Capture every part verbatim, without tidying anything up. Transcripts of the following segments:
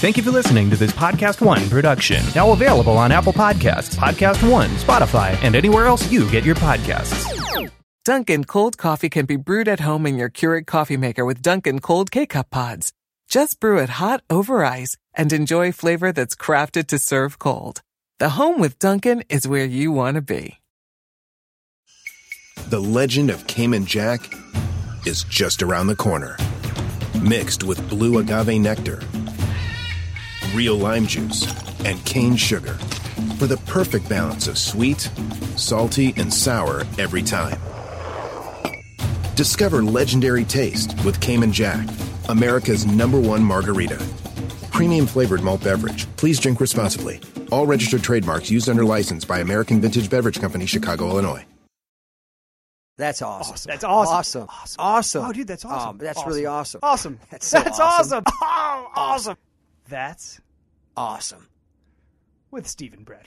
Thank you for listening to this Podcast One production. Now available on Apple Podcasts, Podcast One, Spotify, and anywhere else you get your podcasts. Dunkin' cold coffee can be brewed at home in your Keurig coffee maker with Dunkin' cold K-Cup pods. Just brew it hot over ice and enjoy flavor that's crafted to serve cold. The home with Dunkin' is where you want to be. The legend of Cayman Jack is just around the corner. Mixed with blue agave nectar, real lime juice, and cane sugar for the perfect balance of sweet, salty, and sour every time. Discover legendary taste with Cayman Jack, America's number one margarita. Premium flavored malt beverage. Please drink responsibly. All registered trademarks used under license by American Vintage Beverage Company, Chicago, Illinois. That's awesome. awesome. That's awesome. Awesome. Awesome. Awesome. Oh, dude, that's awesome. Um, that's awesome. really awesome. Awesome. That's, so that's awesome. awesome. Oh, awesome. That's awesome. With Stephen Bradford.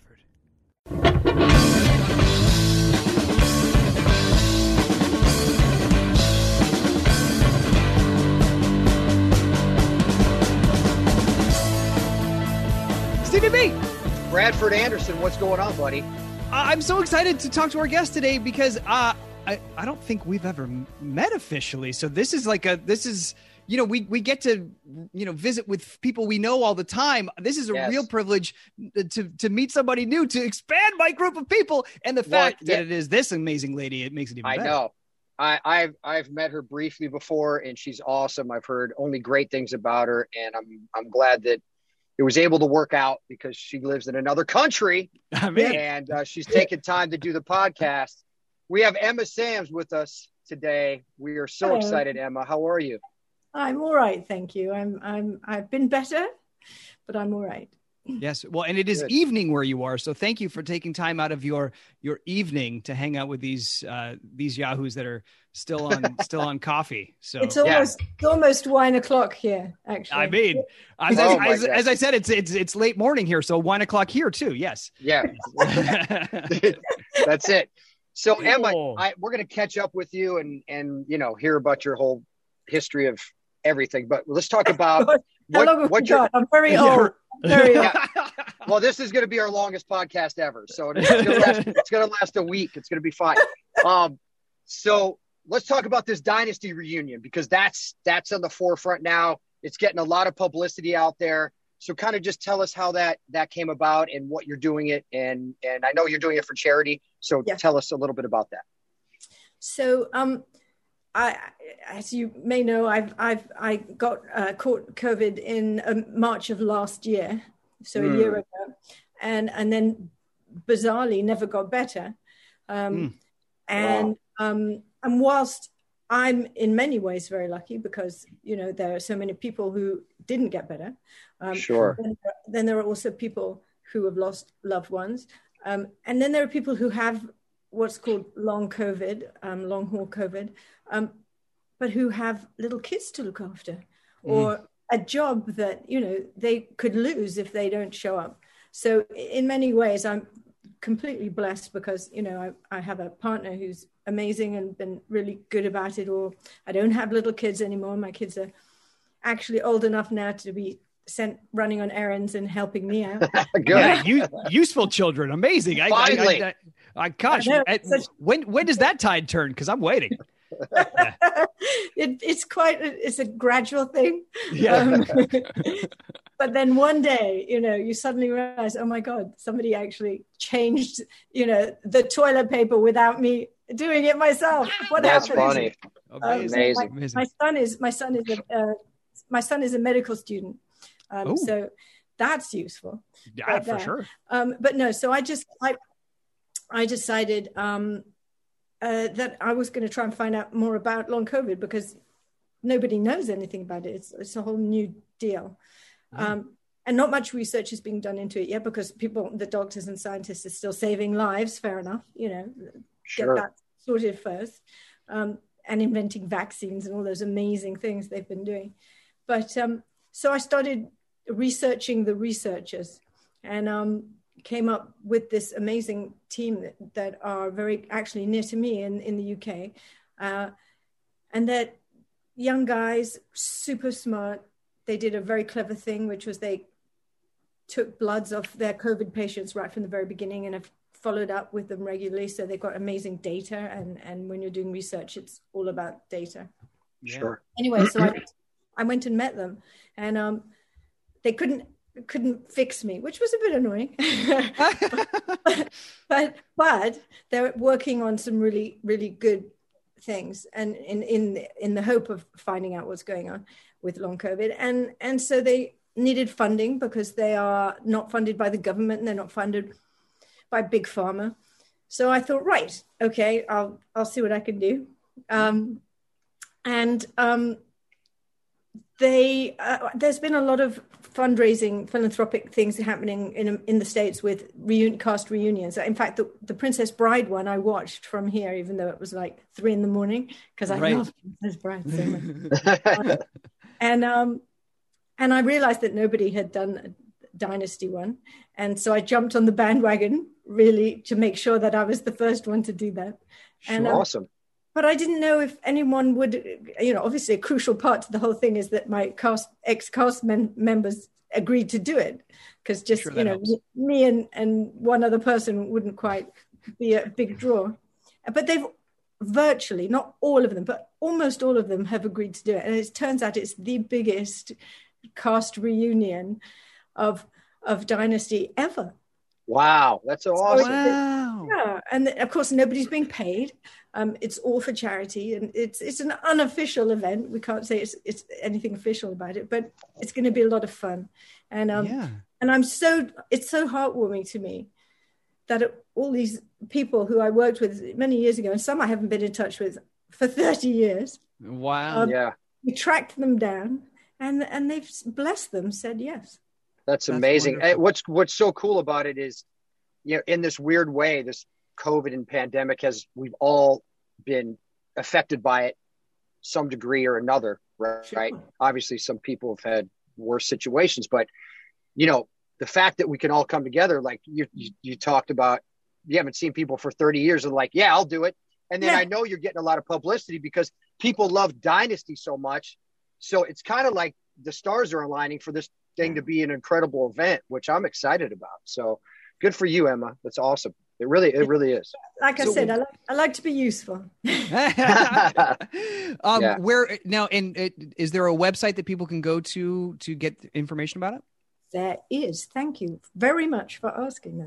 Stephen B. Bradford Anderson, what's going on, buddy? I'm so excited to talk to our guest today because uh, I I don't think we've ever met officially. So this is like a this is you know we we get to you know visit with people we know all the time. This is a Yes. real privilege to to meet somebody new, to expand my group of people, and the fact Well, yeah. that it is this amazing lady, it makes it even I better. know. I, I've I've met her briefly before, and she's awesome. I've heard only great things about her, and I'm I'm glad that it was able to work out because she lives in another country, I mean, and uh, she's taken time to do the podcast. We have Emma Sams with us today. We are so Hello. excited, Emma. How are you? I'm all right, thank you. I'm I'm I've been better, but I'm all right. yes. Well, and it is Good. evening where you are, so thank you for taking time out of your your evening to hang out with these uh, these yahoos that are still on still on coffee. So It's almost it's almost wine o'clock here, actually. I mean, as, Oh as, my as, God. as I said, it's it's it's late morning here, so one o'clock here too. Yes. Yeah, that's it. So Emma, Oh. I, we're going to catch up with you and and you know hear about your whole history of everything. But let's talk about How what long have what we your got? I'm very Yeah. old. Very old. Yeah. Well, this is going to be our longest podcast ever, so it's going to last, it's going to last a week. It's going to be fine. Um, so let's talk about this dynasty reunion because that's that's on the forefront now. It's getting a lot of publicity out there. So kind of just tell us how that that came about and what you're doing it, and and I know you're doing it for charity. So Yeah. tell us a little bit about that. So, um, I, as you may know, I've I've I got uh, caught COVID in um, March of last year, so Mm. a year ago, and and then bizarrely never got better, um, Mm. and um, and whilst I'm in many ways very lucky because you know there are so many people who didn't get better. Um, Sure. Then, then there are also people who have lost loved ones, um, and then there are people who have what's called long COVID, um, long haul COVID, um, but who have little kids to look after, or a job that you know they could lose if they don't show up. So in many ways, I'm completely blessed because you know I, I have a partner who's amazing and been really good about it. Or I don't have little kids anymore. My kids are actually old enough now to be sent running on errands and helping me out. Good. Yeah, you, useful children, amazing. I, Finally. I, I, I, gosh, I know, I- such- when when does that tide turn? Because I'm waiting. it, it's quite a, it's a gradual thing. Yeah. Um, but then one day, you know, you suddenly realize, oh my God, somebody actually changed, you know, the toilet paper without me doing it myself. What That's happened? funny. Um, Amazing. so my, Amazing. Amazing. my son is my son is a uh, my son is a medical student, um, Ooh. so that's useful. Yeah, right for there. sure. Um, but no, so I just I I decided um, uh, that I was going to try and find out more about long COVID because nobody knows anything about it. It's it's a whole new deal. Um, and not much research is being done into it yet because people, the doctors and scientists are still saving lives. Fair enough, you know, Sure. get that sorted first, um, and inventing vaccines and all those amazing things they've been doing. But um, so I started researching the researchers and um, came up with this amazing team that, that are very actually near to me in, in the U K. Uh, and that young guys, super smart, they did a very clever thing, which was they took bloods off their COVID patients right from the very beginning and have followed up with them regularly. So they've got amazing data. And, and when you're doing research, it's all about data. Sure. Anyway, so I, I went and met them, and um, they couldn't couldn't fix me, which was a bit annoying. but, but but they're working on some really really good things, and in in in the hope of finding out what's going on with long COVID, and and so they needed funding because they are not funded by the government and they're not funded by big pharma. So I thought, right, okay, I'll I'll see what I can do. Um, And um, they, uh, there's been a lot of fundraising, philanthropic things happening in in the States with reun- cast reunions. In fact, the, the Princess Bride one I watched from here, even though it was like three in the morning, because I right. love Princess Bride so much. um, and um, and I realized that nobody had done a Dynasty one, and so I jumped on the bandwagon really to make sure that I was the first one to do that. And um, awesome. But I didn't know if anyone would, you know, obviously a crucial part to the whole thing is that my cast, ex-cast men, members agreed to do it, because just, sure you know, helps. me and, and one other person wouldn't quite be a big draw. But they've virtually, not all of them, but almost all of them have agreed to do it. And it turns out it's the biggest cast reunion of of Dynasty ever. Wow, that's so awesome. Wow. Yeah, and of course nobody's being paid. Um, it's all for charity, and it's it's an unofficial event. We can't say it's it's anything official about it, but it's going to be a lot of fun. And um, yeah. and I'm so it's so heartwarming to me that it, all these people who I worked with many years ago, and some I haven't been in touch with for thirty years. Wow. Um, yeah. We tracked them down, and and they've blessed them, said yes. That's, That's amazing. Wonderful. What's what's so cool about it is, you know, in this weird way, this COVID and pandemic has, we've all been affected by it some degree or another, right? Sure. Obviously, some people have had worse situations, but, you know, the fact that we can all come together, like you, you, you talked about, you haven't seen people for thirty years and like, yeah, I'll do it. And then yeah. I know you're getting a lot of publicity because people love Dynasty so much. So it's kind of like the stars are aligning for this thing to be an incredible event, which I'm excited about. So good for you, Emma. That's awesome. It really, it really is. Like I so, said, I like, I like to be useful. um, yeah. Where now, and uh, is there a website that people can go to to get information about it? There is. Thank you very much for asking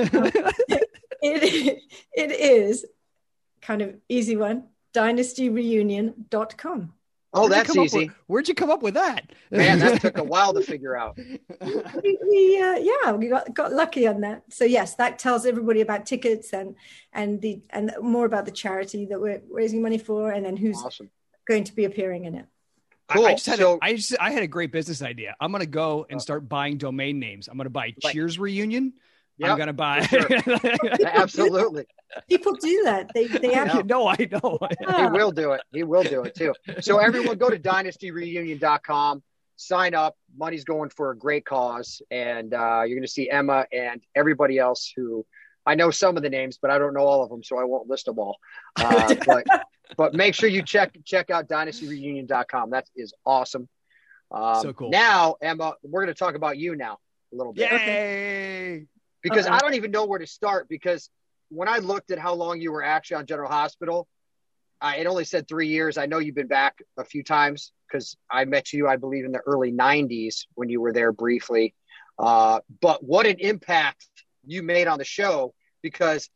that. it, it is kind of easy one, dynasty reunion dot com. Oh, that's easy. With, where'd you come up with that? Man, that took a while to figure out. we, we uh, yeah, we got, got lucky on that. So yes, that tells everybody about tickets and and the and more about the charity that we're raising money for, and then who's awesome. going to be appearing in it. Cool. I, I just had so, a, I just I had a great business idea. I'm gonna go and start buying domain names. I'm gonna buy like, Cheers Reunion. Yep, I'm gonna buy. Sure. Absolutely. People do that. They they have no, I know. He will do it. He will do it too. So everyone go to dynasty reunion dot com, sign up. Money's going for a great cause. And uh, you're going to see Emma and everybody else who I know some of the names, but I don't know all of them. So I won't list them all. Uh, but, but make sure you check, check out dynasty reunion dot com. That is awesome. Um, so cool. Now, Emma, we're going to talk about you now a little bit. Yay! Because Uh-oh. I don't even know where to start, because when I looked at how long you were actually on General Hospital, I, it only said three years. I know you've been back a few times because I met you, I believe, in the early nineties when you were there briefly. Uh, but what an impact you made on the show, because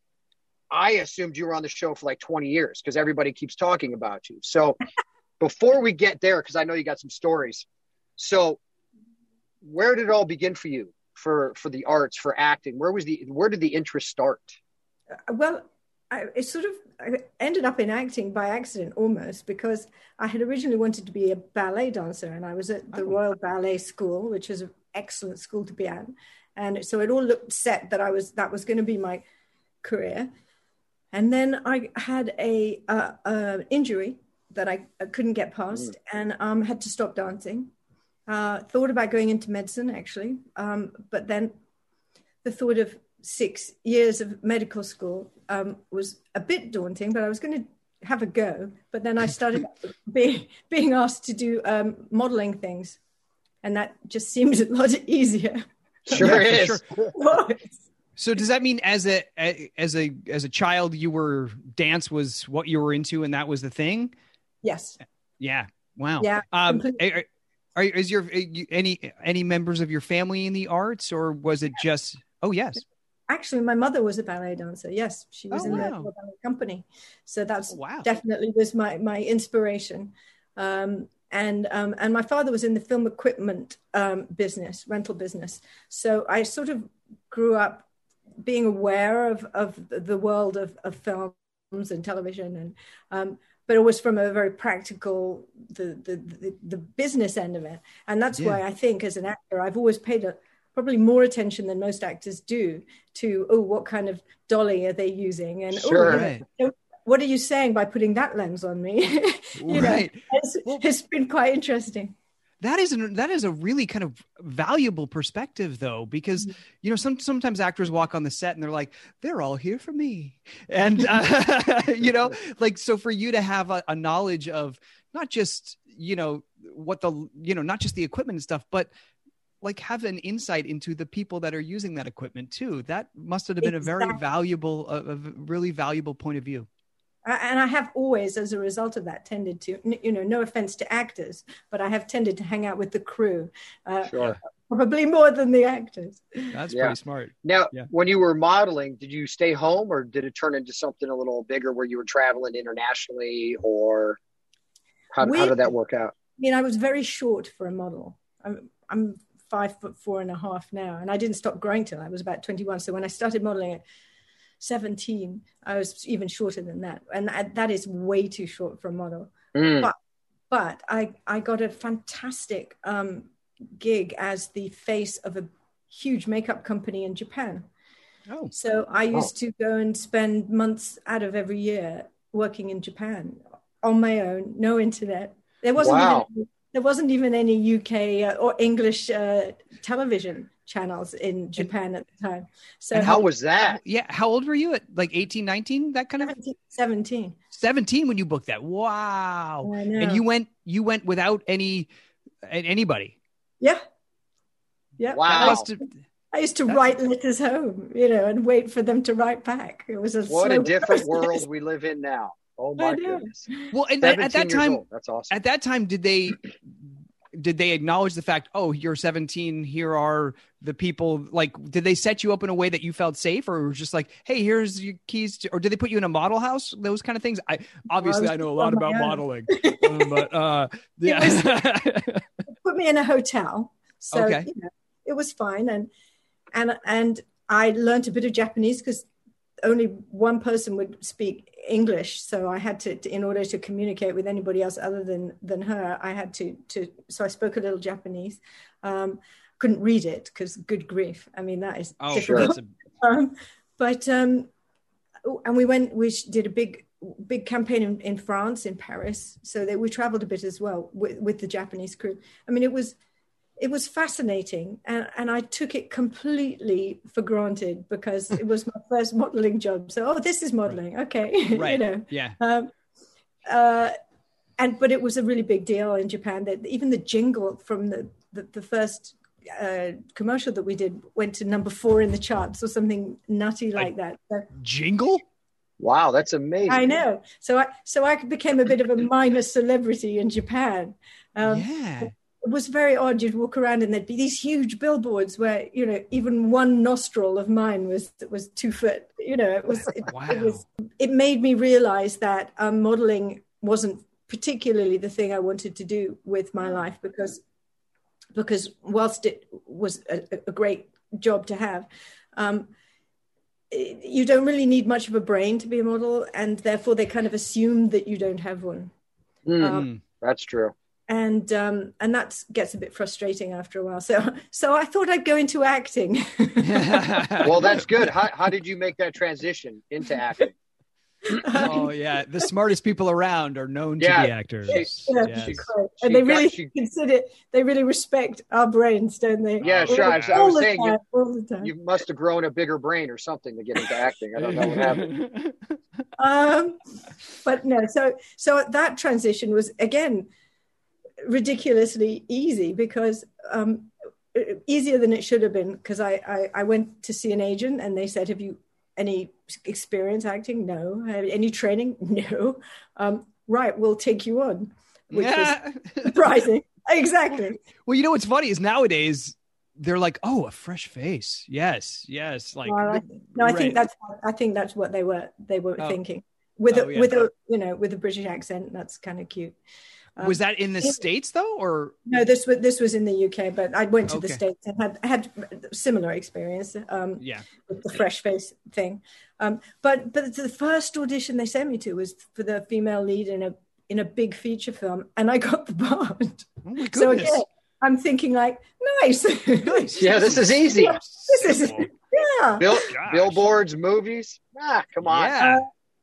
I assumed you were on the show for like twenty years because everybody keeps talking about you. So before we get there, because I know you got some stories. So where did it all begin for you? For, for the arts, for acting? Where was the where did the interest start? Well, I it sort of I ended up in acting by accident almost, because I had originally wanted to be a ballet dancer, and I was at the oh. Royal Ballet School, which is an excellent school to be at, and so it all looked set that I was that was going to be my career. And then I had a, uh, uh, injury that I, I couldn't get past, mm. and um, had to stop dancing. Uh, thought about going into medicine, actually, um, but then the thought of six years of medical school um, was a bit daunting, but I was going to have a go. But then I started being, being asked to do um, modeling things and that just seems a lot easier. Sure Yeah, is. for sure. So does that mean as a as a as a child you were dance was what you were into and that was the thing? Yes. Yeah. Wow. Yeah. Um, are, are is your any any members of your family in the arts, or was it just? Oh yes. Actually, my mother was a ballet dancer. Yes, she was Oh, in wow. the Royal Ballet Company, so that's Oh, wow. definitely was my my inspiration. Um, and um, and my father was in the film equipment um, business, rental business. So I sort of grew up being aware of of the world of, of films and television, and um, but it was from a very practical the the the, the business end of it. And that's Yeah. why I think as an actor, I've always paid a probably more attention than most actors do to, oh, what kind of dolly are they using? And Sure. oh, Right. you know, what are you saying by putting that lens on me? you Right. know, it's, it's been quite interesting. That is an, that is a really kind of valuable perspective, though, because you know some sometimes actors walk on the set and they're like, they're all here for me, and uh, you know, like so for you to have a, a knowledge of not just you know what the you know not just the equipment and stuff, but like have an insight into the people that are using that equipment too. That must have been a very Exactly. valuable, a, a really valuable point of view. And I have always, as a result of that, tended to, you know, no offense to actors, but I have tended to hang out with the crew, uh, Sure. probably more than the actors. That's Yeah. pretty smart. Now, Yeah. when you were modeling, did you stay home or did it turn into something a little bigger where you were traveling internationally, or how, how We- did that work out? I mean, I was very short for a model. I'm, I'm five foot four and a half now, and I didn't stop growing till I was about twenty-one. So when I started modeling at seventeen, I was even shorter than that. And that, that is way too short for a model. Mm. But, but I, I got a fantastic um, gig as the face of a huge makeup company in Japan. Oh, So I used to go and spend months out of every year working in Japan on my own, no internet. There wasn't Wow. even there wasn't even any U K uh, or English uh, television channels in Japan at the time. So And how was that? yeah. How old were you at like eighteen, nineteen, that kind of seventeen. seventeen when you booked that? Wow. I know. And you went, you went without any, anybody. Yeah. Yeah. That Wow. must have- I used to That's- write letters home, you know, and wait for them to write back. It was a What a slow different process. world we live in now. Oh my I know. goodness. well, and at, at seventeen that years time, old. That's awesome. at that time, did they, did they acknowledge the fact, oh, you're seventeen, here are the people, like, did they set you up in a way that you felt safe, or was just like, hey, here's your keys to, or did they put you in a model house? Those kind of things. I obviously was I know a lot on my about own. modeling, um, but uh, yeah. Put me in a hotel. So Okay. you know, it was fine. And and and I learned a bit of Japanese because only one person would speak English. So I had to, to in order to communicate with anybody else other than than her, I had to to so I spoke a little Japanese. Um, couldn't read it because good grief. I mean, that is Oh, difficult. sure. That's a, Um, but um, oh, and we went. We did a big, big campaign in, in France, in Paris. So that we traveled a bit as well with, with the Japanese crew. I mean, it was, it was fascinating, and and I took it completely for granted because it was my first modeling job. So, oh, this is modeling, okay, right. you know. Yeah. Um, uh, and but it was a really big deal in Japan that even the jingle from the the, the first uh, commercial that we did went to number four in the charts or something nutty like that. So, Jingle? Wow, that's amazing. I know. So I so I became a bit of a minor celebrity in Japan. Um, Yeah. It was very odd. You'd walk around and there'd be these huge billboards where, you know, even one nostril of mine was was two foot. You know, it was it, Wow. it was it made me realize that um, modeling wasn't particularly the thing I wanted to do with my life because because whilst it was a, a great job to have, um, it, you don't really need much of a brain to be a model, and therefore they kind of assume that you don't have one. Mm, Um, that's true. and um, and that gets a bit frustrating after a while. So so I thought I'd go into acting. Well, that's good. How, how did you make that transition into acting? Oh yeah, the smartest people around are known Yeah. to be actors. Yeah, Yes. she- Quite. she And they got- really she- consider, they really respect our brains, don't they? Yeah, Oh, sure. I, yeah. I All was the saying you, time, all the time. you must have grown a bigger brain or something to get into acting. I don't know what happened. Um, but no, so so that transition was again ridiculously easy because um, easier than it should have been. Because I, I I went to see an agent and they said, "Have you any experience acting?" "No." "Any training?" "No." Um, "right, we'll take you on," which Yeah. was surprising. Exactly. Well, you know what's funny is nowadays they're like, "Oh, a fresh face." Yes, yes. Like, Well, I, no, I right. think that's I think that's what they were they were Oh. thinking with Oh, a yeah. with a you know with a British accent. That's kind of cute. Um, Was that in the States though, or No, this was this was in the U K, but I went to the Okay. States and had had similar experience um, yeah? with the fresh face thing. Um, but but the first audition they sent me to was for the female lead in a in a big feature film, and I got the part. Oh my So goodness! again, I'm thinking like, nice, Nice. Yeah, this is easy. Yeah, this is yeah. Bill, Gosh. billboards, movies. Ah, come on. Yeah.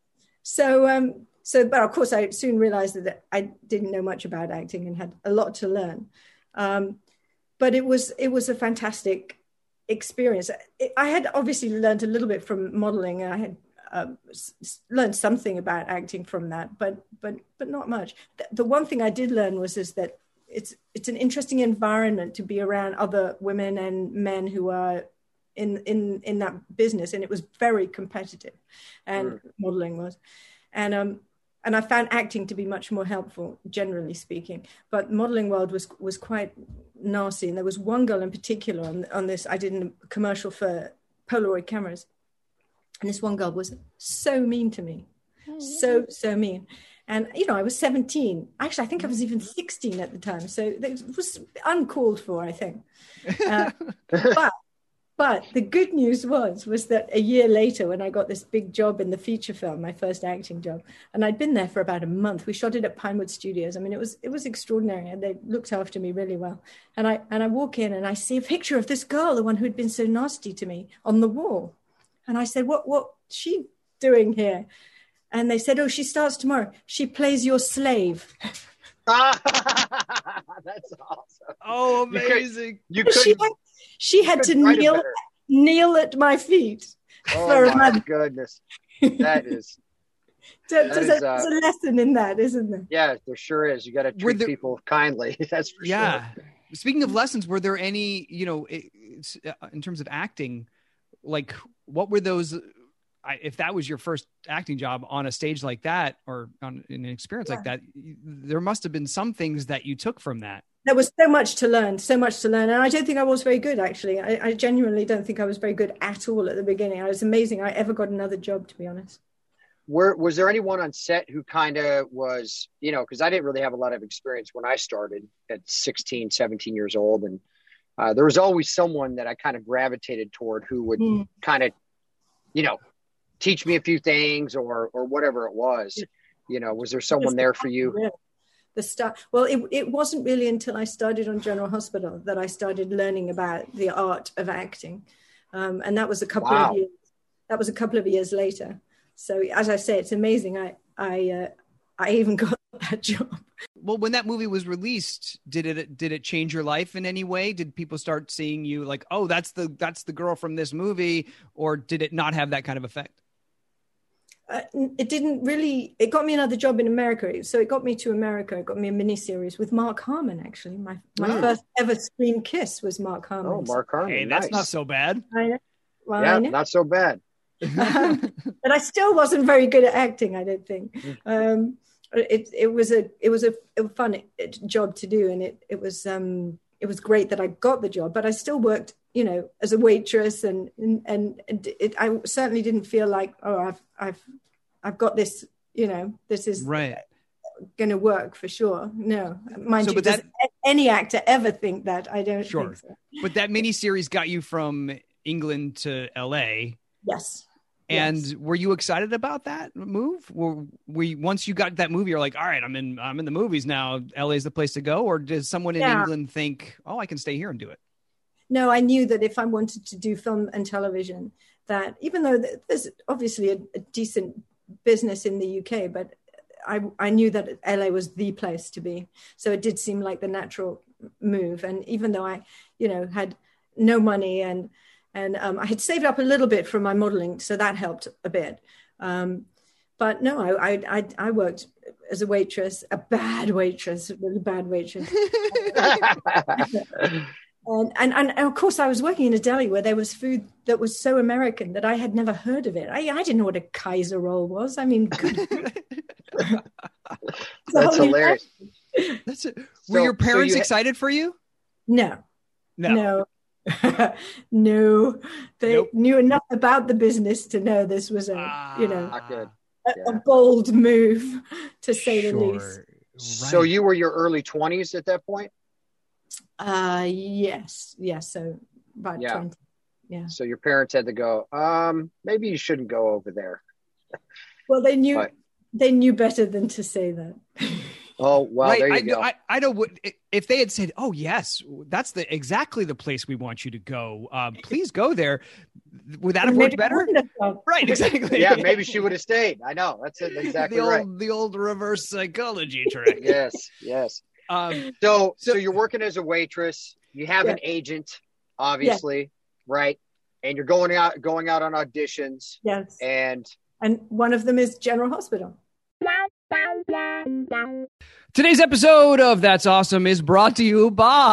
So, um, so, but of course, I soon realized that I didn't know much about acting and had a lot to learn. Um, but it was it was a fantastic experience. It, I had obviously learned a little bit from modeling. I had um, s- learned something about acting from that, but but but not much. The, the one thing I did learn was is that it's it's an interesting environment to be around other women and men who are in in in that business, and it was very competitive, and Mm. modeling was, and um and I found acting to be much more helpful, generally speaking. But modeling world was was quite nasty, and there was one girl in particular on on this. I did a commercial for Polaroid cameras, and this one girl was so mean to me, so so mean. And, you know, I was seventeen. Actually, I think I was even sixteen at the time. So it was uncalled for, I think. Uh, but but the good news was, was that a year later, when I got this big job in the feature film, my first acting job, and I'd been there for about a month. We shot it at Pinewood Studios. I mean, it was it was extraordinary. And they looked after me really well. And I and I walk in and I see a picture of this girl, the one who'd been so nasty to me, on the wall. And I said, what what's she doing here? And they said, "Oh, she starts tomorrow. She plays your slave." That's awesome. Oh, You could- amazing! You She could. had, she had to couldn't write it kneel better. kneel at my feet for Oh a my month. goodness, that is. So, that there's, is, a, uh, there's a lesson in that, isn't there? Yeah, there sure is. You got to Were treat there- people kindly. That's for Yeah. sure. Speaking of lessons, were there any, you know, it, it's, uh, in terms of acting, like what were those? I, if that was your first acting job on a stage like that, or on in an experience like that, there must have been some things that you took from that. There was so much to learn, so much to learn. And I don't think I was very good, actually. I, I genuinely don't think I was very good at all at the beginning. I was amazing. I ever got another job, to be honest. Were, was there anyone on set who kind of was, you know, because I didn't really have a lot of experience when I started at sixteen, seventeen years old. And uh, there was always someone that I kind of gravitated toward who would Mm. kind of, you know, teach me a few things or or whatever it was. You know, was there someone there for you? Yeah. The start. Well, it it wasn't really until I started on General Hospital that I started learning about the art of acting, um, and that was a couple Wow. of years. That was a couple of years later. So, as I say, it's amazing. I I uh, I even got that job. Well, when that movie was released, did it did it change your life in any way? Did people start seeing you like, oh, that's the that's the girl from this movie, or did it not have that kind of effect? Uh, it didn't really. It got me another job in America. So it got me to America. It got me a miniseries with Mark Harmon. Actually, my my Mm. first ever screen kiss was Mark Harmon. Oh, Mark Harmon. Hey, that's nice. not so bad. I know. Well, Yeah, I know. not so bad. Um, but I still wasn't very good at acting. I don't think. Um, it it was a it was a, a fun job to do, and it it was um it was great that I got the job. But I still worked, you know, as a waitress, and and and it, I certainly didn't feel like, oh, I've I've I've got this, you know, this is Right. going to work for sure. No, mind So, you, but does that- any actor ever think that? I don't Sure. think so. But that miniseries got you from England to L A. Yes. And Yes. were you excited about that move? Were we once you got that movie, you're like, all right, I'm in, I'm in the movies now. L A is the place to go. Or does someone in Yeah. England think, oh, I can stay here and do it? No, I knew that if I wanted to do film and television, that even though there's obviously a, a decent business in the U K, but I, I knew that L A was the place to be. So it did seem like the natural move. And even though I, you know, had no money and and um, I had saved up a little bit from my modeling, so that helped a bit. Um, but no, I, I, I, I worked as a waitress, a bad waitress, a really bad waitress. and, and, and of course I was working in a deli where there was food that was so American that I had never heard of it. I, I didn't know what a Kaiser roll was. I mean, good. That's hilarious. That's it. Were So- your parents so you- excited for you? No, No. no, no. They Nope. knew enough about the business to know this was a, you know, Not good. a, Yeah. a bold move, to say the least. Sure. So Right. you were your early twenties at that point? Uh, yes, yes. So about Yeah. twenty. Yeah. So your parents had to go, um, maybe you shouldn't go over there. Well, they knew But- they knew better than to say that. Oh, well, right. there you I, go. know, I, I know what if they had said, "Oh yes, that's the exactly the place we want you to go. Um, please go there." Would that have Maybe worked I better? wouldn't have gone. Right. Exactly. yeah, maybe she would have stayed. I know. That's it. Exactly the old right. the old reverse psychology trick. Yes, yes. Um, So, so, So- you're working as a waitress. You have Yeah. an agent, obviously, right? And you're going out, going out on auditions, Yes, and and one of them is General Hospital. Today's episode of That's Awesome is brought to you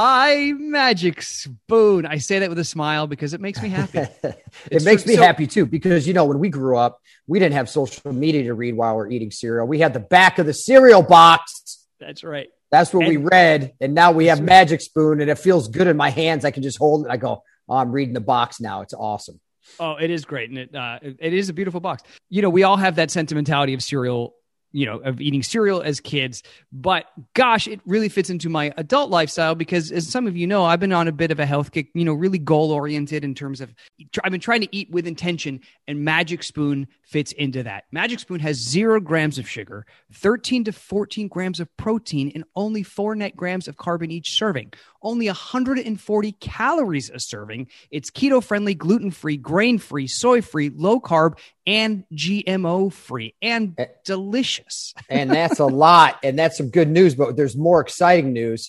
by Magic Spoon. I say that with a smile because it makes me happy. it It's makes true. me So- happy too, because, you know, when we grew up, we didn't have social media to read while we're eating cereal. We had the back of the cereal box. That's right. That's what we And- read. And now we have That's Magic Spoon, and it feels good in my hands. I can just hold it. I go, oh, I'm reading the box now. It's awesome. Oh, it is great. And it, uh, it, it is a beautiful box. You know, we all have that sentimentality of cereal, you know, of eating cereal as kids, but gosh, it really fits into my adult lifestyle because as some of you know, I've been on a bit of a health kick, you know, really goal oriented in terms of, I've been trying to eat with intention, and Magic Spoon fits into that. Magic Spoon has zero grams of sugar, thirteen to fourteen grams of protein, and only four net grams of carbon each serving. Only one hundred forty calories a serving. It's keto friendly, gluten free, grain free, soy free, low carb, and G M O free, and Eh. delicious. And that's a lot. And that's some good news, but there's more exciting news.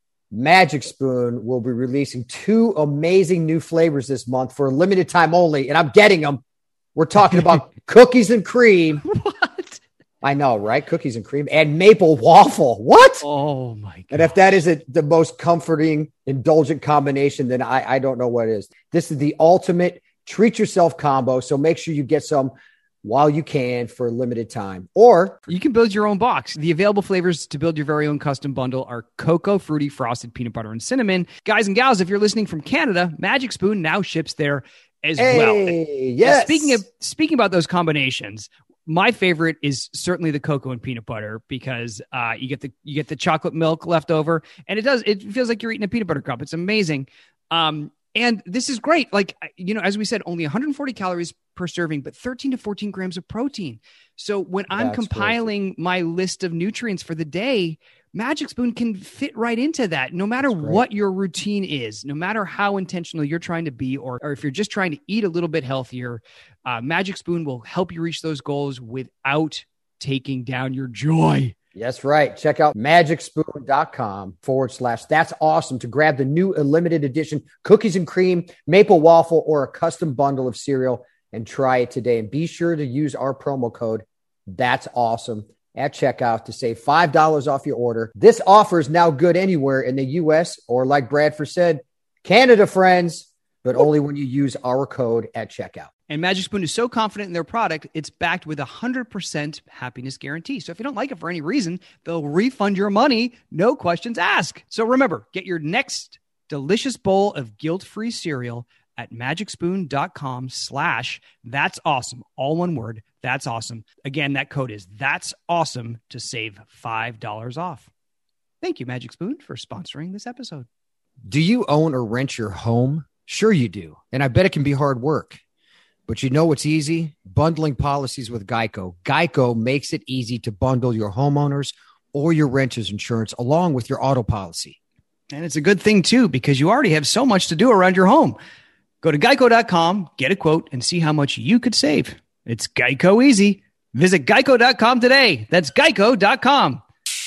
Magic Spoon will be releasing two amazing new flavors this month for a limited time only. And I'm getting them. We're talking about cookies and cream. What? I know, right? Cookies and cream and maple waffle. What? Oh my God. And if that isn't the most comforting, indulgent combination, then I, I don't know what is. This is the ultimate treat yourself combo. So make sure you get some while you can for a limited time. Or You can build your own box. The available flavors to build your very own custom bundle are cocoa, fruity, frosted, peanut butter, and cinnamon. Guys and gals, if you're listening from Canada, Magic Spoon now ships there as well. hey, Yeah, yes. Speaking of speaking about those combinations, my favorite is certainly the cocoa and peanut butter because uh, you get the you get the chocolate milk left over, and it does it feels like you're eating a peanut butter cup. It's amazing, um, and this is great. Like you know, as we said, only one hundred forty calories per serving, but thirteen to fourteen grams of protein. So when I'm That's compiling my list of nutrients for the day, Magic Spoon can fit right into that. No matter That's great. what your routine is, no matter how intentional you're trying to be, or, or if you're just trying to eat a little bit healthier, uh, Magic Spoon will help you reach those goals without taking down your joy. That's right. Check out magicspoon.com forward slash that's awesome to grab the new limited edition cookies and cream, maple waffle, or a custom bundle of cereal and try it today. And be sure to use our promo code That's Awesome at checkout to save five dollars off your order. This offer is now good anywhere in the U S or, like Bradford said, Canada, friends, but only when you use our code at checkout. And Magic Spoon is so confident in their product, it's backed with a one hundred percent happiness guarantee. So if you don't like it for any reason, they'll refund your money, no questions asked. So remember, get your next delicious bowl of guilt-free cereal at magicspoon.com slash that's awesome. All one word, that's awesome. Again, that code is that's awesome to save five dollars off. Thank you, Magic Spoon, for sponsoring this episode. Do you own or rent your home? Sure you do. And I bet it can be hard work. But you know what's easy? Bundling policies with Geico. Geico makes it easy to bundle your homeowners or your renter's insurance along with your auto policy. And it's a good thing, too, because you already have so much to do around your home. Go to geico dot com, get a quote, and see how much you could save. It's Geico easy. Visit geico dot com today. That's geico dot com.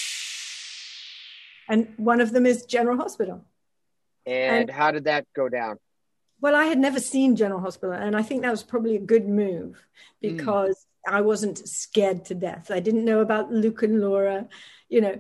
And one of them is General Hospital. and And- how did that go down? Well, I had never seen General Hospital, and I think that was probably a good move because I wasn't scared to death. I didn't know about Luke and Laura, you know.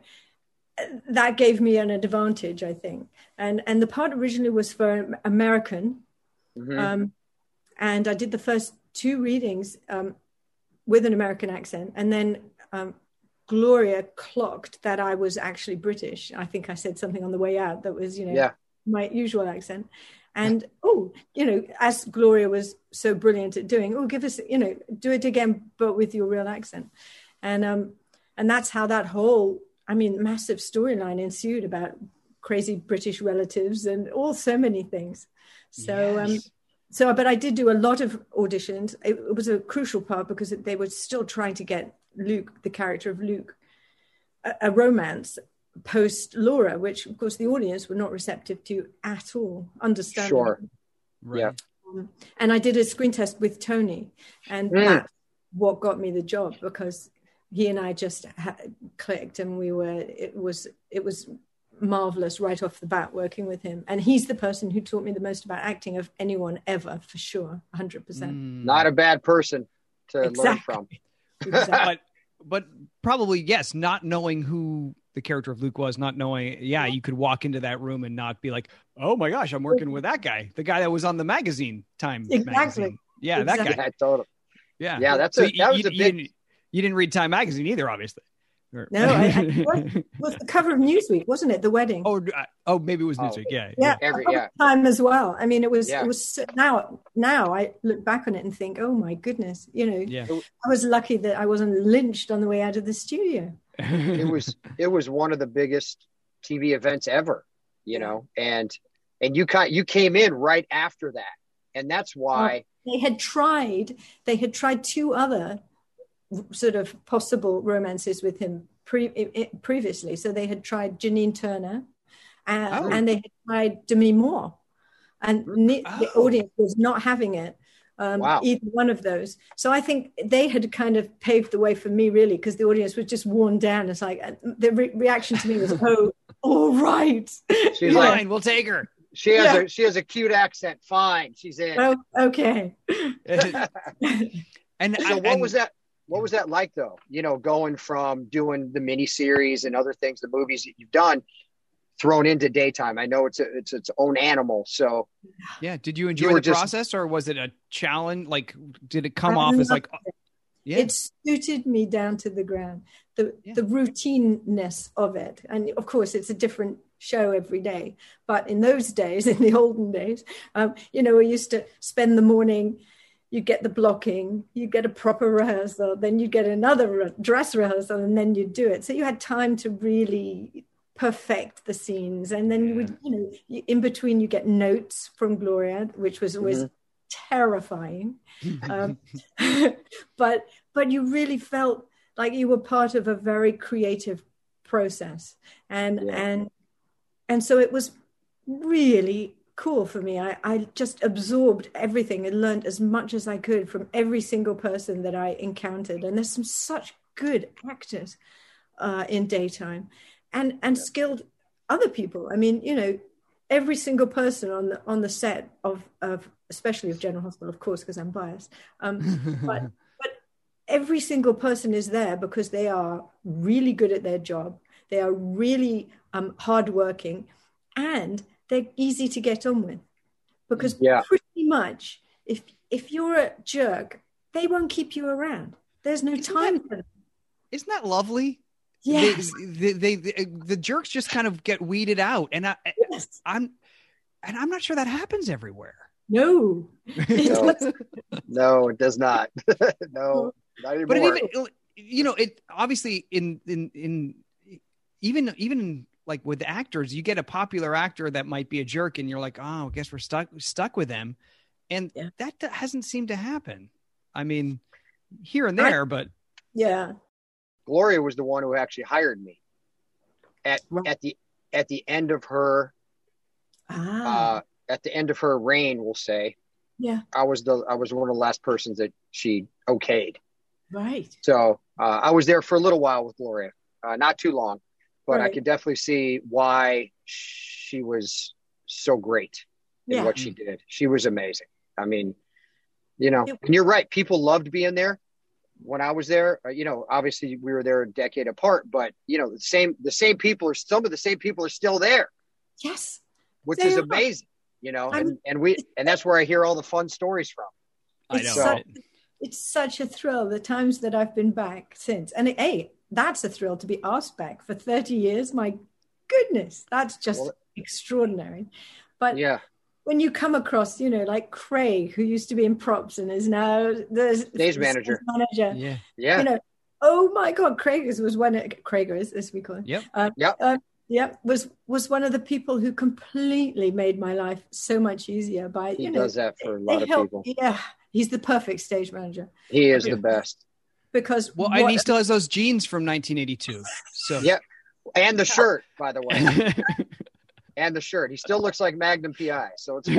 That gave me an advantage, I think. And and the part originally was for American. Mm-hmm. Um, and I did the first two readings um, with an American accent. And then um, Gloria clocked that I was actually British. I think I said something on the way out that was, you know, yeah. my usual accent. And, oh, you know, as Gloria was so brilliant at doing, oh, give us, you know, do it again, but with your real accent. And um, and that's how that whole, I mean, massive storyline ensued about crazy British relatives and all so many things. So, yes. um, so, but I did do a lot of auditions. It, it was a crucial part because they were still trying to get Luke, the character of Luke, a, a romance post Laura, which of course the audience were not receptive to at all. Understanding. Sure. Right. Yeah. Um, and I did a screen test with Tony, and mm. that's what got me the job, because he and I just ha- clicked, and we were. It was. It was marvelous right off the bat working with him, and he's the person who taught me the most about acting of anyone ever, for sure, one hundred percent. Mm. Not a bad person to exactly. learn from. Exactly. but but probably yes, not knowing who the character of Luke was, not knowing, yeah, you could walk into that room and not be like, oh my gosh, I'm working with that guy, the guy that was on the magazine Time exactly. magazine. Yeah, exactly. that guy. Yeah, totally. Yeah, yeah, that's so a, that you, was a you, big. You, you didn't read Time magazine either, obviously. No, I, I, it was the cover of Newsweek, wasn't it? The wedding. Oh, oh, maybe it was Newsweek. Oh, yeah, yeah, yeah. Every, yeah. Time as well. I mean, it was. Yeah. It was now. Now I look back on it and think, oh my goodness, you know, yeah. I was lucky that I wasn't lynched on the way out of the studio. It was. It was one of the biggest T V events ever, you know, and and you kind you came in right after that, and that's why well, they had tried. They had tried two other sort of possible romances with him pre- it, previously. So they had tried Janine Turner, and, oh. and they had tried Demi Moore, and ne- oh. the audience was not having it. Um, wow. Either one of those. So I think they had kind of paved the way for me, really, because the audience was just worn down. It's like the re- reaction to me was, "Oh, all right, she's fine, like, we'll take her." She has yeah. a she has a cute accent. Fine, she's in. Oh, okay. and so, what and, was that? What was that like, though? You know, going from doing the miniseries and other things, the movies that you've done, thrown into daytime. I know it's a, it's its own animal. So, yeah. Did you enjoy you the just, process, or was it a challenge? Like, did it come I off as like? It. Yeah. It suited me down to the ground. The yeah. the routineness of it, and of course, it's a different show every day. But in those days, in the olden days, um, you know, we used to spend the morning. You get the blocking, you get a proper rehearsal, then you get another re- dress rehearsal, and then you do it. So you had time to really perfect the scenes, and then you would, you know, you, in between you get notes from Gloria, which was always mm-hmm. terrifying, um, but but you really felt like you were part of a very creative process, and yeah. and and so it was really cool for me. I, I just absorbed everything and learned as much as I could from every single person that I encountered. And there's some such good actors uh, in daytime, and and yeah. skilled other people. I mean, you know, every single person on the on the set of of especially of General Hospital, of course, because I'm biased. Um, but but every single person is there because they are really good at their job. They are really um, hardworking, and they're easy to get on with, because yeah. pretty much if if you're a jerk, they won't keep you around. There's no isn't time that, for them. Isn't that lovely? Yes. They, they, they, they, the jerks just kind of get weeded out, and I, yes. I'm, and I'm not sure that happens everywhere. No, no, no, it does not. No, not anymore. But it even, you know, it obviously in in in even even in, like with actors, you get a popular actor that might be a jerk, and you're like, oh, I guess we're stuck stuck with them, and yeah. that hasn't seemed to happen. I mean, here and there, I, but yeah. Gloria was the one who actually hired me at right. at the at the end of her ah. uh, at the end of her reign, we'll say. Yeah, I was the I was one of the last persons that she okayed. Right. So uh, I was there for a little while with Gloria, uh, not too long. But right. I could definitely see why she was so great in yeah. what she did. She was amazing. I mean, you know, and you're right. People loved being there, when I was there, uh, you know, obviously we were there a decade apart, but you know, the same, the same people are, some of the same people are still there. Yes. Which they is are. amazing, you know, I'm, and, and we, and that's where I hear all the fun stories from. I know. It's, So, such, it's such a thrill the times that I've been back since. And hey, that's a thrill to be asked back for thirty years. My goodness, that's just well, extraordinary. But yeah. when you come across, you know, like Craig, who used to be in props and is now the stage manager, manager. Yeah. Yeah. You know, oh my God, Craig is, was one of Craigers, as we call him. Yep. Um, yep. Uh, yeah, was was one of the people who completely made my life so much easier by, you he know. does that for a lot of help, people. Yeah, he's the perfect stage manager. He is Yeah. the best. Because Well, what, and he still has those jeans from nineteen eighty-two. So Yeah. And the shirt, by the way. And the shirt. He still looks like Magnum P I. So it's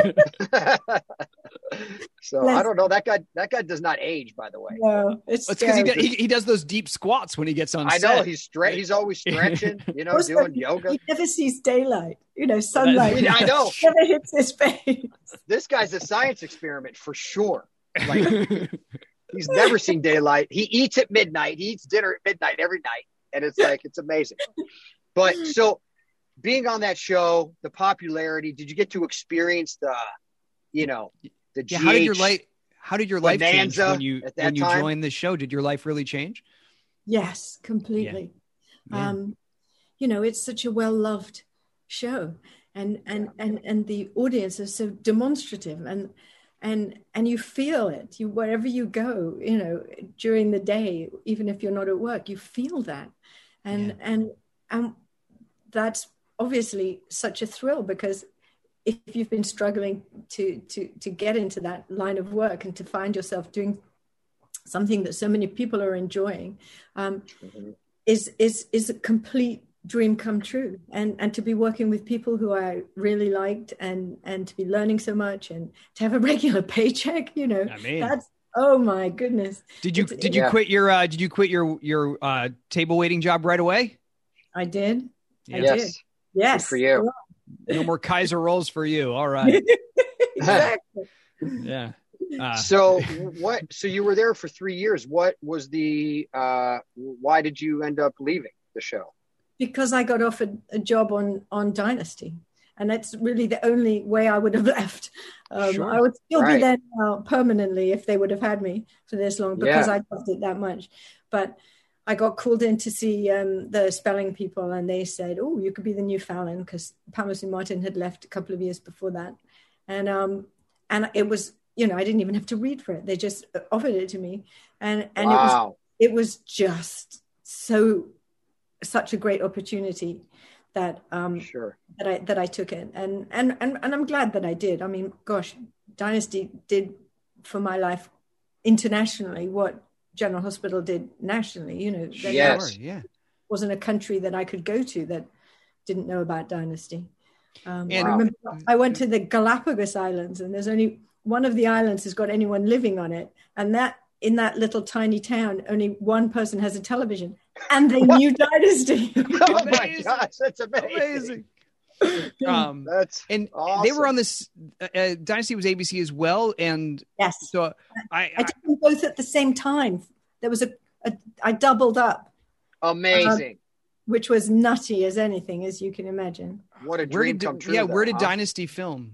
so I don't know. That guy that guy does not age, by the way. No, it's It's because he, scary. he he does those deep squats when he gets on I set. know he's stre- he's always stretching, you know, Also, doing he- yoga. He never sees daylight, you know, sunlight. I know. Never hits his face. This guy's a science experiment for sure. Like he's never seen daylight. He eats at midnight. He eats dinner at midnight every night. And it's like, it's amazing. But so being on that show, the popularity, did you get to experience the, you know, the Yeah, G H how did your life how did your life change bonanza when you at that when you time? joined the show? Did your life really change? Yes, completely. Yeah. Um, you know, it's such a well-loved show, and and and and the audience is so demonstrative, and and and you feel it. You wherever you go, you know, during the day, even if you're not at work, you feel that, and Yeah. and and that's obviously such a thrill, because if you've been struggling to to to get into that line of work and to find yourself doing something that so many people are enjoying, um, Mhm. is is is a complete dream come true. And and to be working with people who I really liked, and and to be learning so much, and to have a regular paycheck, you know, I mean, that's, oh my goodness. did you It's- did you Yeah. quit your uh, did you quit your your uh, table waiting job right away? I did. I Yeah. did. Yes. Yes. Good for you. No more Kaiser rolls for you. All right. Exactly. Yeah. Uh, So what, so you were there for three years. What was the, uh, why did you end up leaving the show? Because I got offered a job on on Dynasty, and that's really the only way I would have left. Um, Sure. I would still Right. be there now permanently if they would have had me for this long, because Yeah. I loved it that much. But I got called in to see um, the spelling people, and they said, "Oh, you could be the new Fallon," because Pamela Sue Martin had left a couple of years before that, and um, and it was, you know, I didn't even have to read for it; they just offered it to me, and and it was Wow. it was just so such a great opportunity that um, Sure. that I that I took it, and and and and I'm glad that I did. I mean, gosh, Dynasty did for my life internationally what General Hospital did nationally. You know, there Yes. sure, yeah. wasn't a country that I could go to that didn't know about Dynasty. Um, And- I remember I went to the Galapagos Islands, and there's only one of the islands has got anyone living on it, and that in that little tiny town, only one person has a television, and they knew Dynasty. Oh my Amazing. gosh, that's amazing. Amazing. Um, That's and awesome. they were on this uh, uh, Dynasty was A B C as well, and Yes, so I, I did them both at the same time. There was a, a I doubled up, amazing. which was nutty as anything, as you can imagine. What a where dream did come true. yeah though, where did huh? Dynasty film?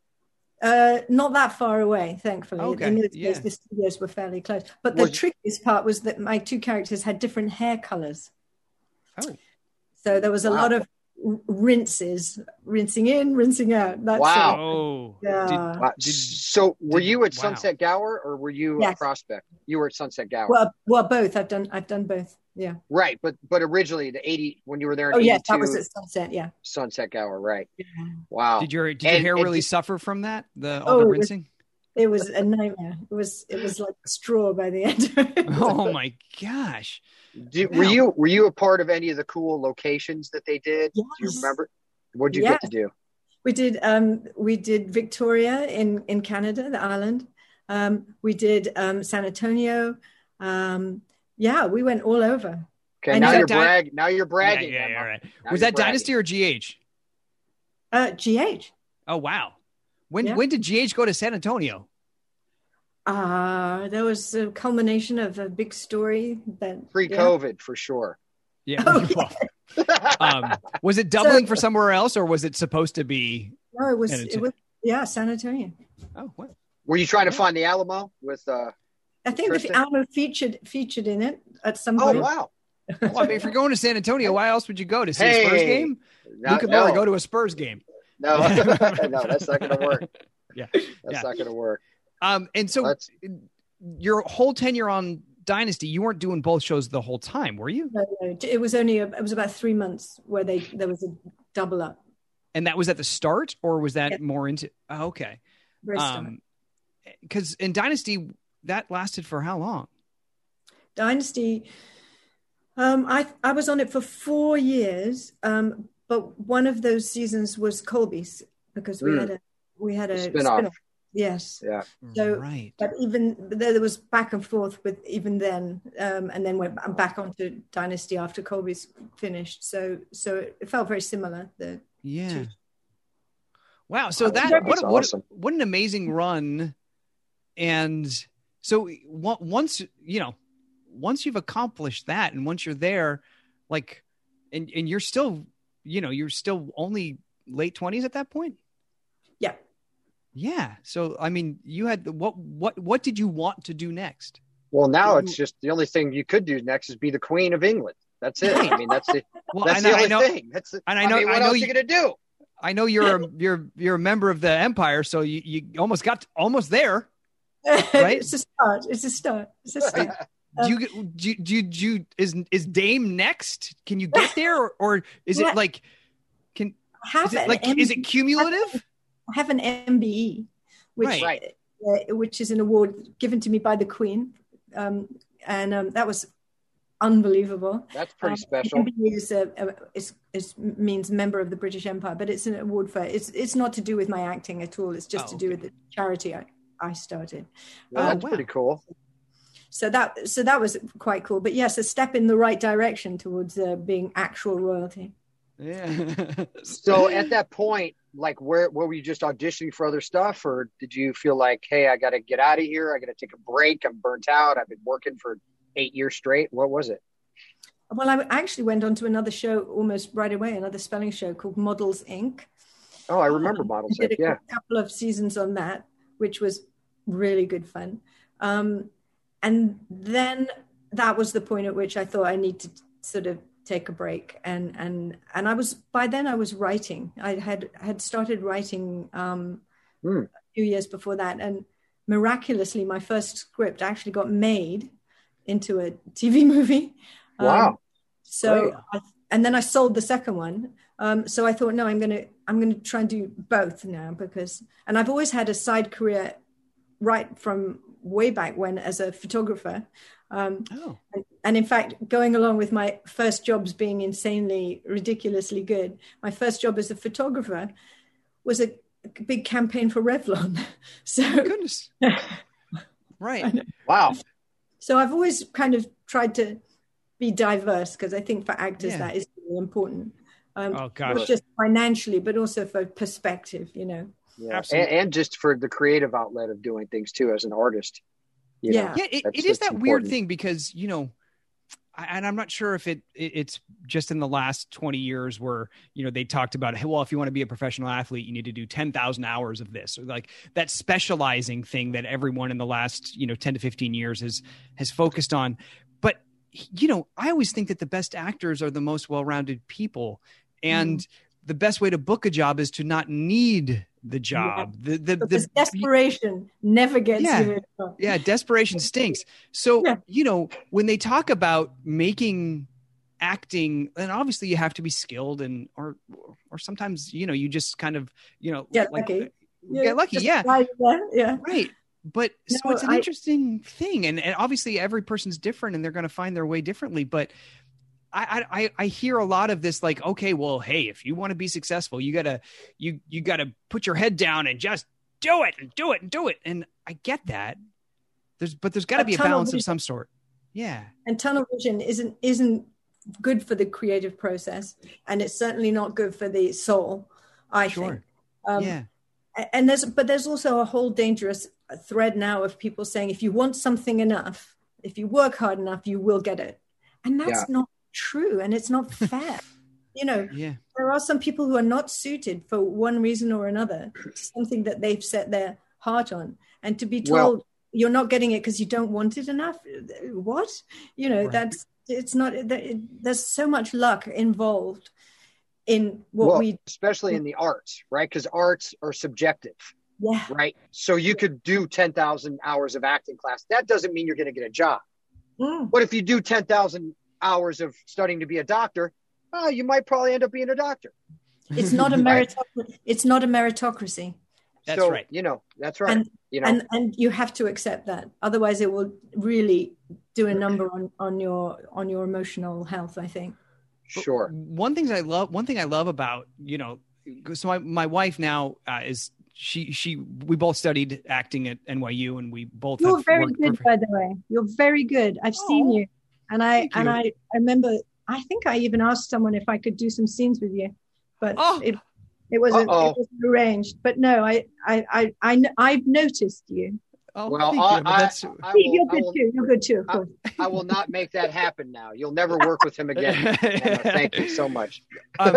Uh, not that far away, thankfully. Okay, In those yeah. days, the studios were fairly close. But the Was- trickiest part was that my two characters had different hair colors. Oh, So there was a Wow. lot of r- rinses, rinsing in, rinsing out. That's Wow. oh, Yeah. Did- Wow. Did- so were did- you at wow. Sunset Gower or were you Yes. a Prospect? You were at Sunset Gower. well, well, both. I've done. I've done both. Yeah. Right, but but originally the eighty when you were there in Oh yes, eighty-two, that was at Sunset. Yeah. Sunset Gower, right? Wow. did your did your And- hair and really did- suffer from that? The all Oh, the it was- rinsing? It was a nightmare. It was. It was like straw by the end of it. Oh my gosh! Did, were Wow. you were you a part of any of the cool locations that they did? Do you Yes. remember? What did you Yes. get to do? We did. Um, we did Victoria in in Canada, the island. Um, we did um, San Antonio. Um, yeah, we went all over. Okay, And now is you're that di- brag. Now you're bragging. Yeah, yeah, Emma. yeah, right. Now Was you're that bragging. Dynasty or G H? Uh, G H. Oh wow! When Yeah. when did G H go to San Antonio? Uh, there was a culmination of a big story that pre-COVID yeah. for sure. Yeah. Oh, yeah. um, was it doubling so, for somewhere else, or was it supposed to be? No, it was. It was yeah, San Antonio. Oh, what? Were you trying to find the Alamo with? Uh, I think Tristan? the Alamo featured featured in it at some oh, point. Oh wow! Well, I mean, if you're going to San Antonio, why else would you go to see hey, a Spurs game? Not, you could no. probably go to a Spurs game. No, no, that's not going to work. Yeah, that's yeah. not going to work. Um, and so Let's... your whole tenure on Dynasty, you weren't doing both shows the whole time, were you? No, no. It was only a, it was about three months where they there was a double up. And that was at the start, or was that yeah. more into? Oh, okay. Very um, because in Dynasty that lasted for how long? Dynasty, um, I I was on it for four years, um, but one of those seasons was Colby's because we mm. had a we had a spin-off. spin-off. Yes. Yeah. So, right. But even there was back and forth with even then, um, and then went back onto Dynasty after Colby's finished. So so it felt very similar. The yeah. two. Wow. So that That's what awesome. what what an amazing run. And so once you know, once you've accomplished that, and once you're there, like, and and you're still, you know, you're still only late twenties at that point. Yeah. Yeah. So, I mean, you had what, what, what did you want to do next? Well, now it's just the only thing you could do next is be the Queen of England. That's it. I mean, that's the, well, that's I know, the only I know, thing. That's the, and I know, I mean, what I know else you, are you going to do? I know you're, a, you're, you're a member of the Empire. So you, you almost got to, almost there, right? It's a start. It's a start. It's a start. do you, do you, do you, do you, is, is Dame next? Can you get there? Or, or is it like, can, is it like, is it cumulative? I have an M B E. Which, right. uh, which is an award given to me by the Queen. Um, and um, that was unbelievable. That's pretty um, special. M B E is, a, a, is, is means member of the British Empire, but it's an award for, it's it's not to do with my acting at all. It's just oh, to do okay. with the charity I, I started. Well, um, that's pretty cool. So that, so that was quite cool. But yes, a step in the right direction towards uh, being actual royalty. Yeah. So at that point, like where, where were you just auditioning for other stuff, or did you feel like, hey, I got to get out of here. I got to take a break. I'm burnt out. I've been working for eight years straight. What was it? Well, I actually went on to another show almost right away, another spelling show called Models Incorporated. Oh, I remember um, Models I did Incorporated. Yeah. A couple of seasons on that, which was really good fun. Um, and then that was the point at which I thought I need to sort of take a break, and and and I was by then I was writing. I had had started writing um, mm. a few years before that, and miraculously, my first script actually got made into a T V movie. Wow! Um, so, I, and then I sold the second one. Um, so I thought, no, I'm gonna I'm gonna try and do both now, because, and I've always had a side career right from way back when as a photographer. Um, oh. and, and in fact, going along with my first jobs being insanely, ridiculously good, my first job as a photographer was a, a big campaign for Revlon. So, oh, goodness. Right. Wow. So I've always kind of tried to be diverse, because I think for actors yeah. that is really important. Um, oh, gosh. Not just financially, but also for perspective, you know. Yeah. And, and just for the creative outlet of doing things too as an artist. You yeah, know, yeah, it, it is that important. Weird thing, because, you know, I, and I'm not sure if it, it it's just in the last twenty years where, you know, they talked about, hey, well, if you want to be a professional athlete, you need to do ten thousand hours of this, or like that specializing thing that everyone in the last, you know, ten to fifteen years has, has focused on. But, you know, I always think that the best actors are the most well-rounded people, and mm. the best way to book a job is to not need the job. Yeah. The, the, because the desperation never gets yeah, you. Yeah. Desperation stinks. So, yeah. you know, when they talk about making acting, and obviously you have to be skilled, and, or, or sometimes, you know, you just kind of, you know, get like, lucky. Get yeah, lucky. Yeah. Right, yeah. Right. But no, so it's an I, interesting thing. And, and obviously every person's different, and they're going to find their way differently. But I, I, I hear a lot of this, like, okay, well, hey, if you want to be successful, you gotta, you, you gotta put your head down and just do it and do it and do it. And I get that. There's, but there's got to be a balance vision. Of some sort. Yeah. And tunnel vision isn't, isn't good for the creative process. And it's certainly not good for the soul, I sure. think. Um, yeah. And there's, but there's also a whole dangerous thread now of people saying, if you want something enough, if you work hard enough, you will get it. And that's Yeah. not true. And it's not fair. You know, Yeah. there are some people who are not suited for one reason or another to something that they've set their heart on. And to be told Well, you're not getting it because you don't want it enough, what? You know, Right. that's, it's not, there's so much luck involved in what well, we, especially in the arts, right? Because arts are subjective, yeah. right? So you could do ten thousand hours of acting class. That doesn't mean you're going to get a job. Mm. But if you do ten thousand hours of studying to be a doctor, oh, you might probably end up being a doctor. It's not a meritocracy. It's not a meritocracy. That's so, right. You know, that's right. And, you know, and and you have to accept that. Otherwise, it will really do a number on, on your on your emotional health, I think. sure. One thing I love, one thing I love about, you know, so my, my wife now uh, is she, she, we both studied acting at N Y U and we both You're have very worked good, perfect- by the way. You're very good. I've seen Oh, you, and I thank and you. I, I remember. I think I even asked someone if I could do some scenes with you, but Oh. it it wasn't, Uh-oh. it wasn't arranged. But no, I I I, I kn- I've noticed you. Oh, Well, thank I, you, but I, that's, I, Steve, will, you're I, good will, too. You're good too, of I- course. I will not make that happen now. You'll never work with him again. Anna, thank you so much. um,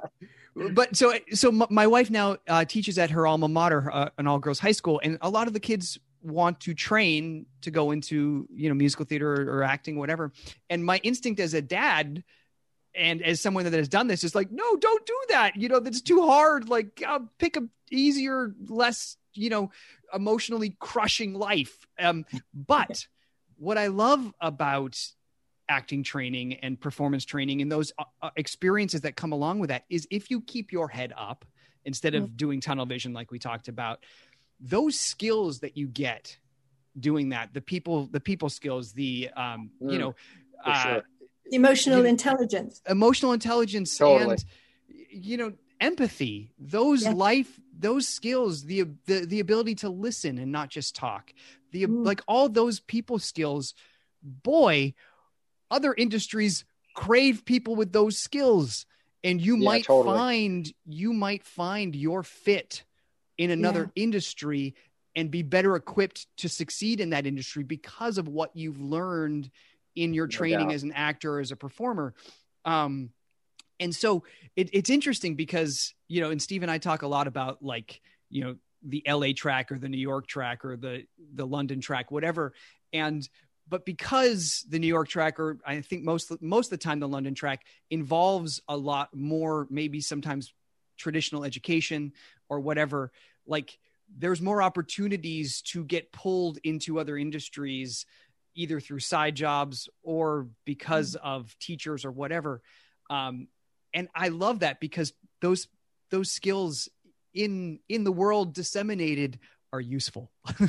but so, so m- my wife now uh, teaches at her alma mater, uh, an all girls high school. And a lot of the kids want to train to go into, you know, musical theater or, or acting, whatever. And my instinct as a dad and as someone that has done this is like, no, don't do that. You know, that's too hard. Like uh, pick a easier, less, you know, emotionally crushing life. Um, but what I love about acting training and performance training and those uh, experiences that come along with that is if you keep your head up instead of doing tunnel vision, like we talked about, those skills that you get doing that, the people, the people skills, the, um, you Mm, know, for uh, sure. Emotional you know, intelligence. emotional intelligence Totally. and, you know, empathy, those Yeah. life, those skills, the, the, the ability to listen and not just talk, the, Mm. like all those people skills, boy, other industries crave people with those skills. And you Yeah, might totally. find, you might find your fit in another industry and be better equipped to succeed in that industry because of what you've learned in your No training doubt. as an actor, as a performer. Um, and so it, it's interesting because, you know, and Steve and I talk a lot about like, you know, the L A track or the New York track or the, the London track, whatever. And, but because the New York track, or I think most, most of the time, the London track involves a lot more, maybe sometimes traditional education or whatever, like there's more opportunities to get pulled into other industries, either through side jobs or because of teachers or whatever. Um, and I love that because those, those skills in, in the world disseminated are useful.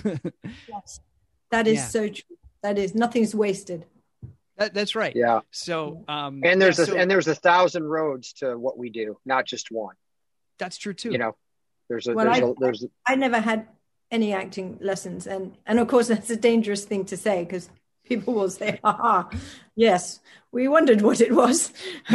Yes. That is Yeah. so true. That is, nothing's wasted. That, that's right. Yeah. So, um, And there's yeah, a, so and there's a thousand roads to what we do, not just one. that's true too. You know, there's a Well, there's I- a there's I never had any acting lessons. And, and of course, that's a dangerous thing to say because people will say, haha, yes, we wondered what it was.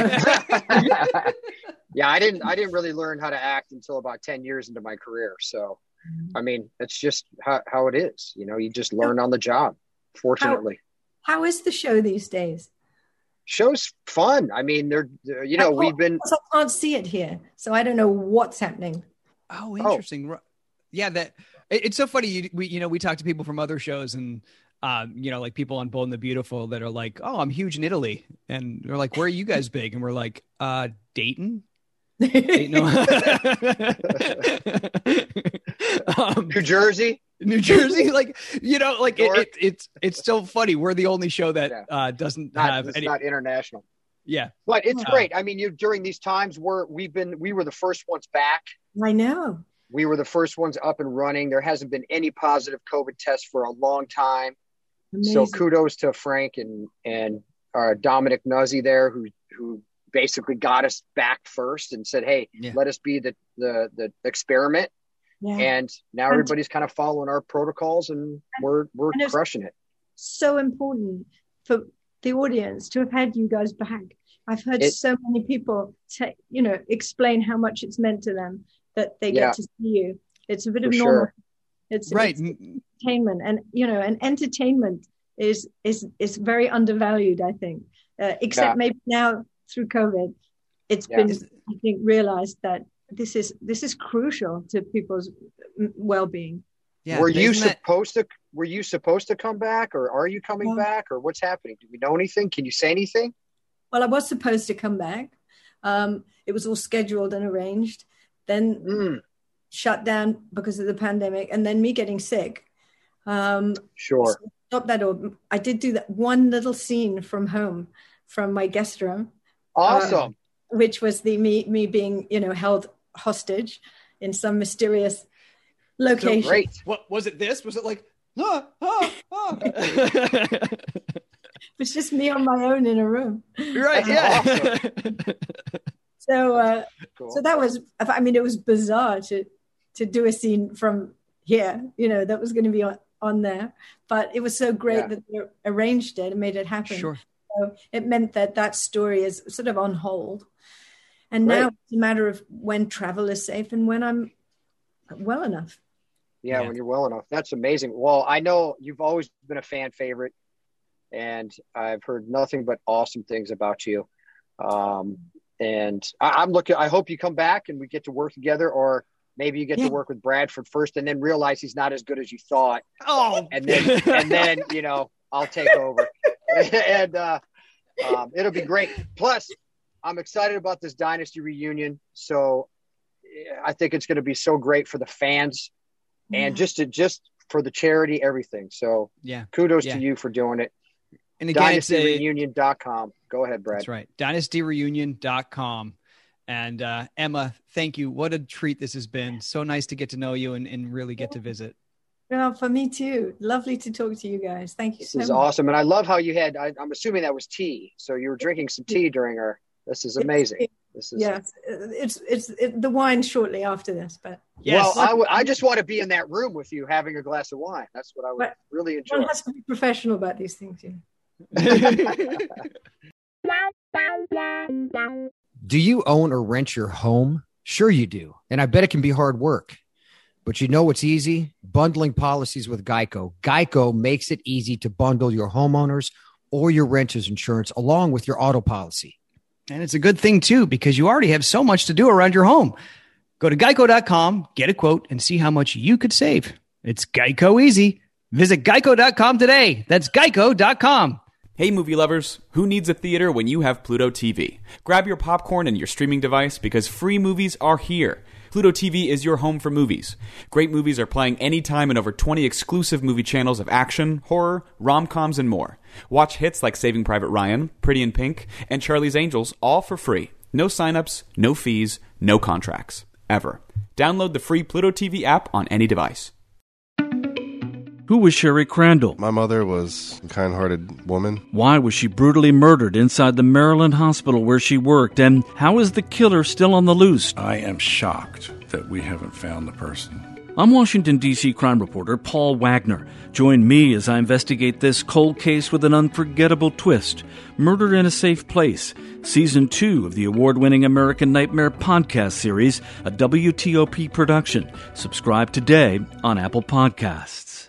yeah, I didn't I didn't really learn how to act until about ten years into my career. So, I mean, it's just how, how it is. You know, you just learn on the job, fortunately. How is the show these days? Show's fun. I mean, they're, they're- you know, I we've been, I can't see it here, so I don't know what's happening. Oh, interesting. Ru- Yeah. That it- it's so funny. You, we, you know, we talk to people from other shows and, um, you know, like people on Bold and the Beautiful that are like, oh, I'm huge in Italy. And they're like, where are you guys big? And we're like, uh, Dayton. Dayton, um, New Jersey. New Jersey, like, you know, like it, York. it, it's, it's so funny. We're the only show that, Yeah. uh, doesn't Not, have it's any, not international, yeah. but it's Yeah. great. I mean, you during these times we're we've been we were the first ones back. I know. We were the first ones up and running. There hasn't been any positive COVID tests for a long time. Amazing. So kudos to Frank and and uh, Dominic Nuzzi there, who who basically got us back first and said, "Hey, Yeah. let us be the the the experiment." Yeah. And now And- everybody's kind of following our protocols, and we're we're and it's- crushing it. So important for the audience to have had you guys back. I've heard It- so many people say, you know, explain how much it's meant to them that they Yeah. get to see you. It's a bit For of sure. normal. It's Right. it's entertainment, and you know, and entertainment is is is very undervalued, I think. Uh, except Yeah. maybe now through COVID, it's Yeah. been, I think, realized that this is this is crucial to people's well-being. Yeah. were you isn't that- supposed to? Were you supposed to come back, or are you coming Well- back, or what's happening? Do we know anything? Can you say anything? Well, I was supposed to come back. Um, it was all scheduled and arranged. Then Mm, shut down because of the pandemic, and then me getting sick. Um, sure. so stop that. All. I did do that one little scene from home, from my guest room, Awesome. which was the me me being, you know, held hostage in some mysterious location. Great. What was it? This was it like? Ah, ah, ah. It was just me on my own in a room. Right. That's Yeah. So, uh, Cool. so that was. I mean, it was bizarre to to do a scene from here. You know, that was going to be on, on there, but it was so great Yeah. that they arranged it and made it happen. Sure. So it meant that that story is sort of on hold, and Great. now it's a matter of when travel is safe and when I'm well enough. Yeah, Yeah. when you're well enough. That's amazing. Well, I know you've always been a fan favorite, and I've heard nothing but awesome things about you. Um, and I, I'm looking, I hope you come back and we get to work together, or maybe you get Yeah. to work with Bradford first and then realize he's not as good as you thought. Oh. And then, and then, you know, I'll take over and, uh, um, it'll be great. Plus I'm excited about this Dynasty reunion. So I think it's going to be so great for the fans. And just to just for the charity, everything. So Yeah. kudos Yeah. to you for doing it. And again, it's dynasty a, reunion dot com. Go ahead, Brad. that's right. dynasty reunion dot com. And uh, Emma, thank you. What a treat this has been. So nice to get to know you and, and really get to visit. Well, for me too. Lovely to talk to you guys. Thank you This so is much. awesome. And I love how you had, I, I'm assuming that was tea. So you were drinking some tea during our, this is amazing. This is, Yes, it's it's it, the wine shortly after this, but Yes. well, I, w- I just want to be in that room with you having a glass of wine. That's what I would But really enjoy. one has to be professional about these things. Yeah. Do you own or rent your home? Sure you do. And I bet it can be hard work. But you know what's easy? Bundling policies with Geico. Geico makes it easy to bundle your homeowners or your renter's insurance along with your auto policy. And it's a good thing, too, because you already have so much to do around your home. Go to geico dot com, get a quote, and see how much you could save. It's Geico easy. Visit geico dot com today. That's geico dot com. Hey movie lovers, who needs a theater when you have Pluto T V? Grab your popcorn and your streaming device because free movies are here. Pluto T V is your home for movies. Great movies are playing anytime in over twenty exclusive movie channels of action, horror, rom-coms, and more. Watch hits like Saving Private Ryan, Pretty in Pink, and Charlie's Angels all for free. No signups, no fees, no contracts. Ever. Download the free Pluto T V app on any device. Who was Sherry Crandall? My mother was a kind-hearted woman. Why was she brutally murdered inside the Maryland hospital where she worked? And how is the killer still on the loose? I am shocked that we haven't found the person. I'm Washington, D C crime reporter Paul Wagner. Join me as I investigate this cold case with an unforgettable twist. Murder in a Safe Place, Season two of the award-winning American Nightmare podcast series, a W T O P production. Subscribe today on Apple Podcasts.